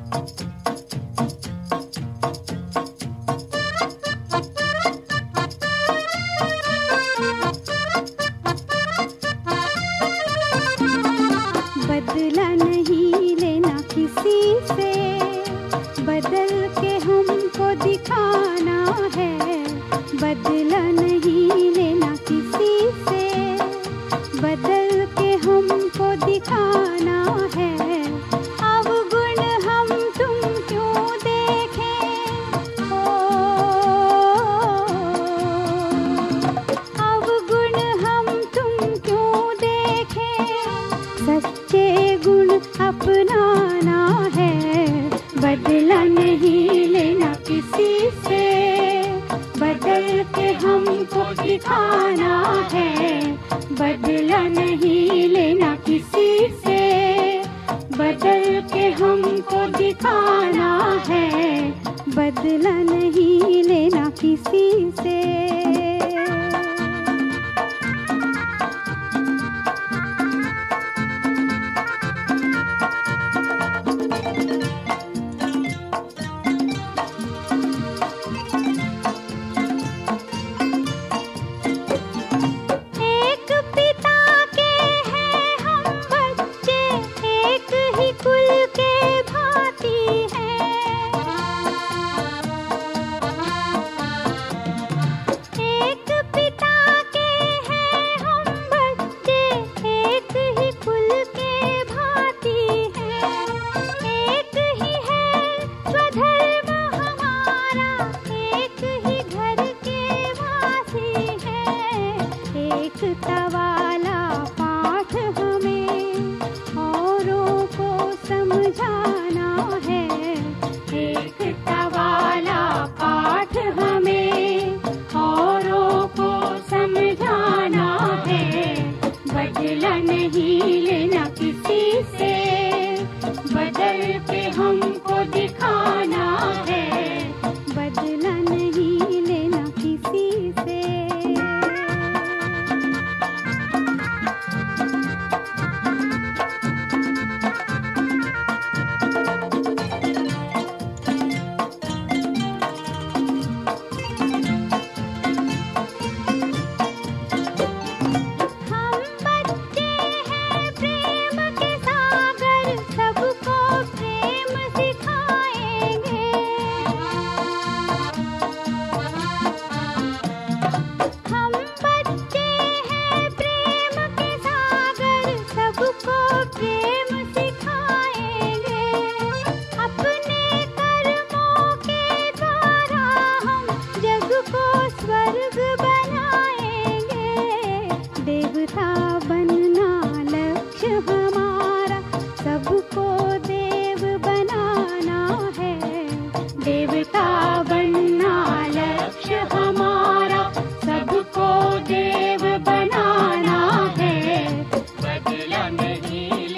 बदला नहीं लेना किसी से, बदल के हमको दिखाना है। बदला नहीं लेना किसी से, बदल के हमको दिखाना है। अवगुण हम तुम क्यों देखें, ओ अवगुण हम तुम क्यों देखें, सच्चे गुण अपनाना है। बदला नहीं लेना किसी से, बदल के हमको दिखाना है। बदला नहीं लेना किसी से, बदल के हमको दिखाना है। बदला नहीं लेना किसी से। एकता वाला पाठ हमें औरों को समझाना है। एकता वाला पाठ हमें औरों को समझाना है। बदला नहीं लेना किसी से, बदल के हमको दिखाना है। बदला नहीं लेना किसी से। देवता बनना लक्ष्य हमारा, सबको देव बनाना है। देवता बनना लक्ष्य हमारा, सबको देव बनाना है। बदला नहीं